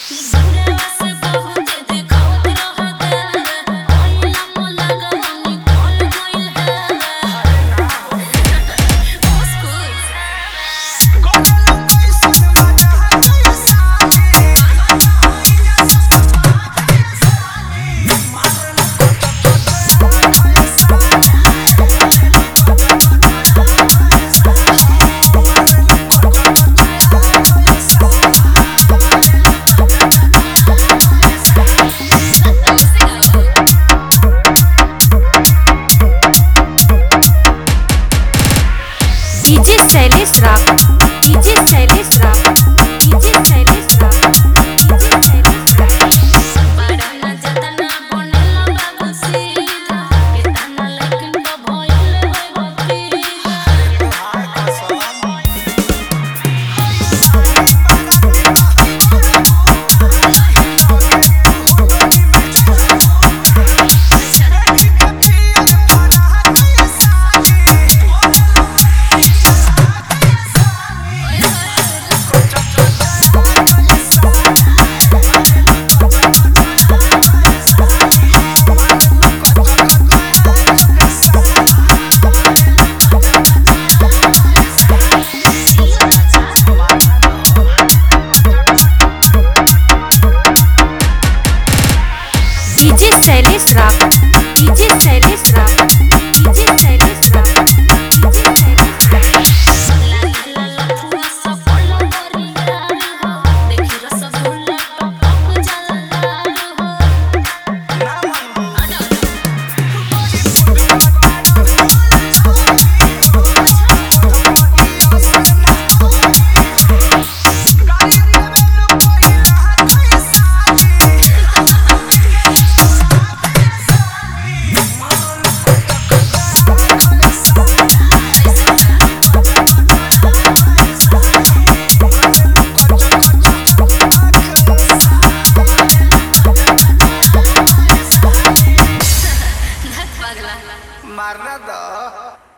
DJ Shailesh राग, DJ Shailesh राग, DJ Shailesh राग, डीजे शैलेश राग। बड़ा न जतना बनल बाबू सीधा, केतना लेकिन तो भइल होय भतीजा। डीजे शैलेश राग, डीजे शैलेश राग, डीजे शैलेश राग, डीजे शैलेश राग। लागला लफुआ सब बोलो करिया हो, देखि रसगुल्ला टपक जाला हो। मारना दो।